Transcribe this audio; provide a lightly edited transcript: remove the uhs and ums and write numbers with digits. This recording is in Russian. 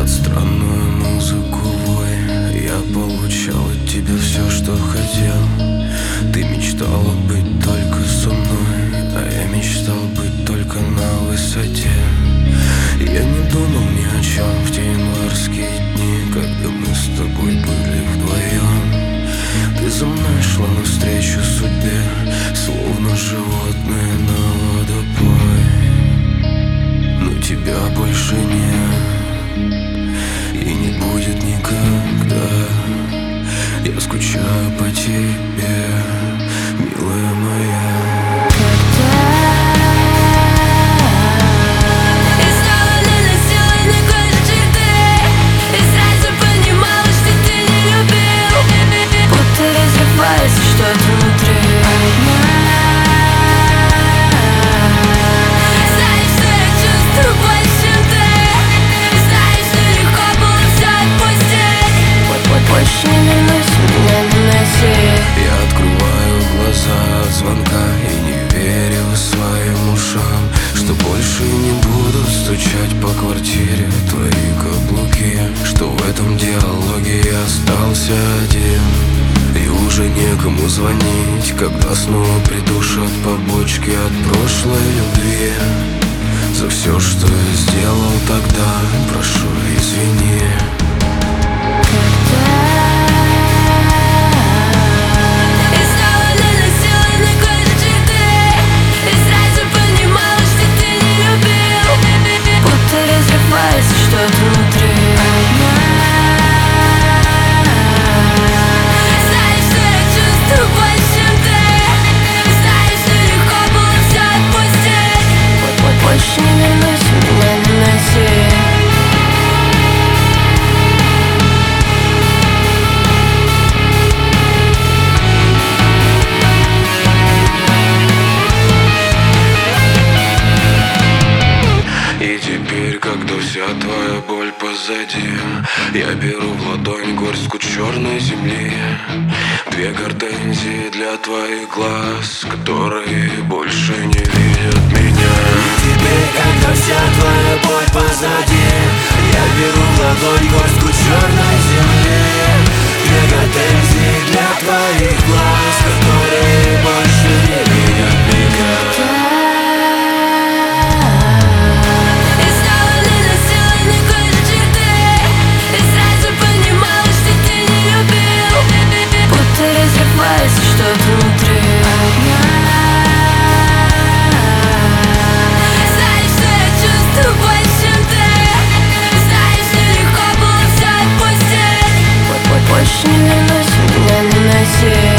Под странную музыку вой я получал от тебя все, что хотел. Ты мечтала быть только со мной, а я мечтал быть только на высоте. Я не думал ни о чем в те январские дни, когда мы с тобой были вдвоем. Ты за мной шла навстречу судьбе, словно животное на водопой. Но тебя больше нет и не будет никогда. Я скучаю по тебе, милая моя. Что-то внутри знаешь, что я чувствую больше, чем ты. Знаешь, что легко было все отпустить. Больше не вернусь, меня не носи. Я открываю глаза от звонка и не верю своим ушам, что больше не буду стучать по квартире твои каблуки, что в этом диалоге я остался один. И уже некому звонить, когда снова придушат побочки от прошлой любви. За все, что я сделал тогда, прошу, извини. И снова наносила на кожу черты, и сразу понимала, что ты не любил. Будто разрывается что-то внутри. Больше не вернусь, меня не носи. И теперь, когда вся твоя боль позади, я беру в ладонь горстку черной земли. Две гортензии для твоих глаз, которые больше не видят меня. И теперь, когда вся твоя боль позади, я беру в ладонь горстку черной земли. Две гортензии для твоих глаз, которые больше не видят меня. Что-то внутри. Знаешь, что я чувствую больше, чем ты. Знаешь, что легко было все отпустить. Больше не вернусь, меня не носи.